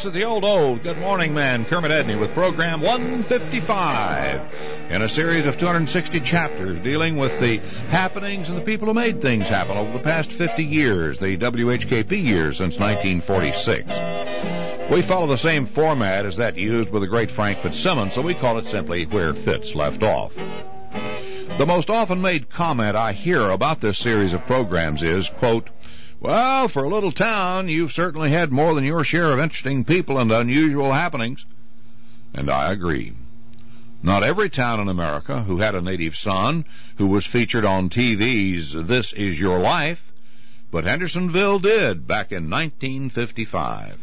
This is the old, good morning man, Kermit Edney, with program 155 in a series of 260 chapters dealing with the happenings and the people who made things happen over the past 50 years, the WHKP years since 1946. We follow the same format as that used with the great Frank Fitzsimmons, so we call it simply Where Fitz Left Off. The most often made comment I hear about this series of programs is, quote, "Well, for a little town, you've certainly had more than your share of interesting people and unusual happenings." And I agree. Not every town in America who had a native son who was featured on TV's This Is Your Life, but Hendersonville did back in 1955.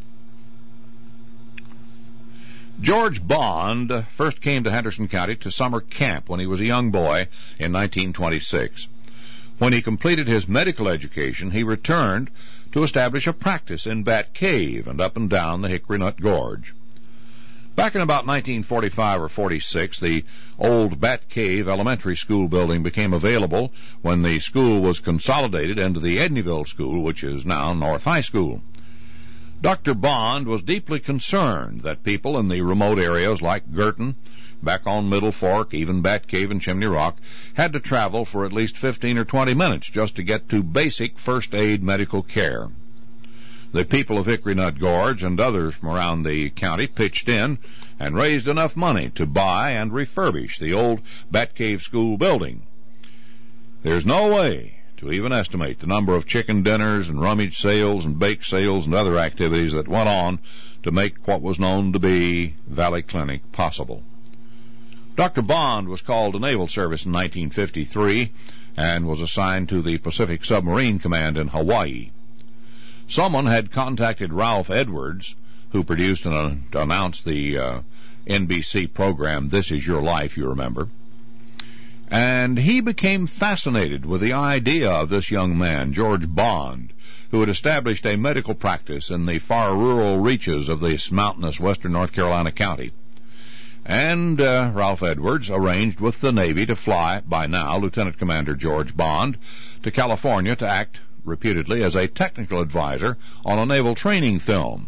George Bond first came to Henderson County to summer camp when he was a young boy in 1926. When he completed his medical education, he returned to establish a practice in Bat Cave and up and down the Hickory Nut Gorge. Back in about 1945 or 46, the old Bat Cave Elementary School building became available when the school was consolidated into the Edneyville School, which is now North High School. Dr. Bond was deeply concerned that people in the remote areas like Girton, back on Middle Fork, even Bat Cave and Chimney Rock, had to travel for at least 15 or 20 minutes just to get to basic first aid medical care. The people of Hickory Nut Gorge and others from around the county pitched in and raised enough money to buy and refurbish the old Bat Cave School building. There's no way to even estimate the number of chicken dinners and rummage sales and bake sales and other activities that went on to make what was known to be Valley Clinic possible. Dr. Bond was called to naval service in 1953 and was assigned to the Pacific Submarine Command in Hawaii. Someone had contacted Ralph Edwards, who produced and announced the NBC program This Is Your Life, you remember. And he became fascinated with the idea of this young man, George Bond, who had established a medical practice in the far rural reaches of this mountainous western North Carolina county. And Ralph Edwards arranged with the Navy to fly, by now, Lieutenant Commander George Bond to California to act, reputedly, as a technical advisor on a naval training film.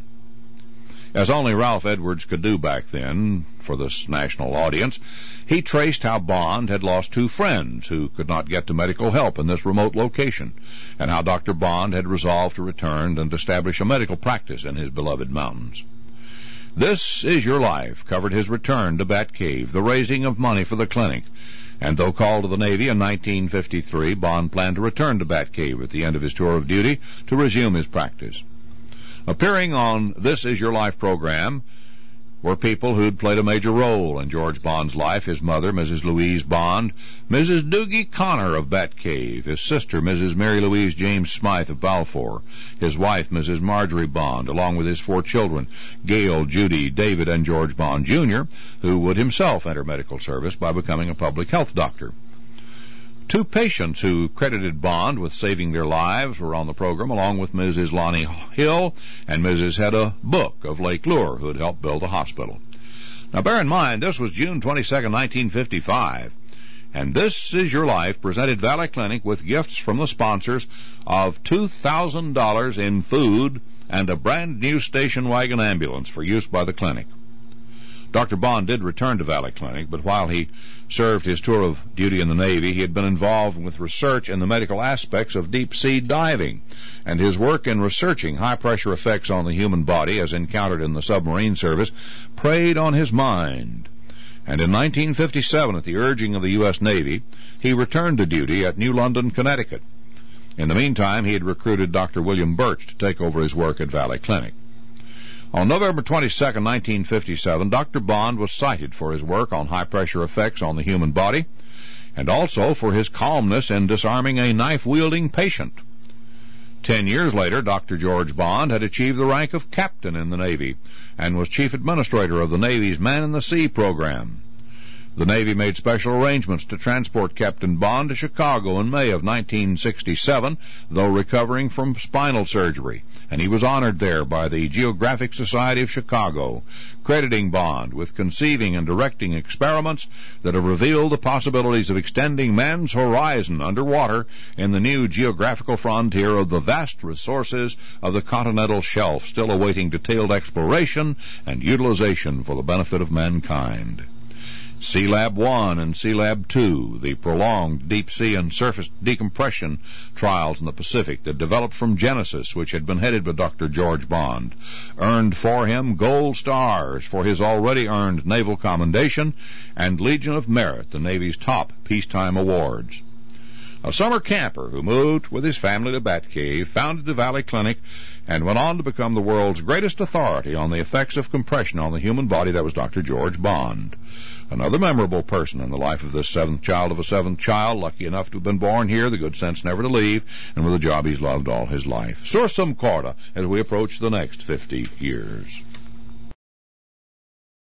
As only Ralph Edwards could do back then for this national audience, he traced how Bond had lost two friends who could not get to medical help in this remote location, and how Dr. Bond had resolved to return and establish a medical practice in his beloved mountains. This Is Your Life covered his return to Bat Cave, the raising of money for the clinic, and though called to the Navy in 1953, Bond planned to return to Bat Cave at the end of his tour of duty to resume his practice. Appearing on This Is Your Life program were people who'd played a major role in George Bond's life: his mother, Mrs. Louise Bond, Mrs. Doogie Connor of Bat Cave, his sister, Mrs. Mary Louise James Smythe of Balfour, his wife, Mrs. Marjorie Bond, along with his four children, Gail, Judy, David, and George Bond, Jr., who would himself enter medical service by becoming a public health doctor. Two patients who credited Bond with saving their lives were on the program, along with Mrs. Lonnie Hill and Mrs. Hedda Book of Lake Lure, who had helped build the hospital. Now, bear in mind, this was June 22nd, 1955, and This Is Your Life presented Valley Clinic with gifts from the sponsors of $2,000 in food and a brand-new station wagon ambulance for use by the clinic. Dr. Bond did return to Valley Clinic, but while he served his tour of duty in the Navy, he had been involved with research in the medical aspects of deep-sea diving, and his work in researching high-pressure effects on the human body, as encountered in the submarine service, preyed on his mind. And in 1957, at the urging of the U.S. Navy, he returned to duty at New London, Connecticut. In the meantime, he had recruited Dr. William Birch to take over his work at Valley Clinic. On November 22, 1957, Dr. Bond was cited for his work on high-pressure effects on the human body, and also for his calmness in disarming a knife-wielding patient. 10 years later, Dr. George Bond had achieved the rank of captain in the Navy and was chief administrator of the Navy's Man in the Sea program. The Navy made special arrangements to transport Captain Bond to Chicago in May of 1967, though recovering from spinal surgery, and he was honored there by the Geographic Society of Chicago, crediting Bond with conceiving and directing experiments that have revealed the possibilities of extending man's horizon underwater in the new geographical frontier of the vast resources of the continental shelf, still awaiting detailed exploration and utilization for the benefit of mankind. Sealab 1 and Sealab 2, the prolonged deep-sea and surface decompression trials in the Pacific that developed from Genesis, which had been headed by Dr. George Bond, earned for him gold stars for his already earned naval commendation and Legion of Merit, the Navy's top peacetime awards. A summer camper who moved with his family to Batcave, founded the Valley Clinic, and went on to become the world's greatest authority on the effects of compression on the human body. That was Dr. George Bond. Another memorable person in the life of this seventh child of a seventh child, lucky enough to have been born here, the good sense never to leave, and with a job he's loved all his life. Sursum corda as we approach the next 50 years.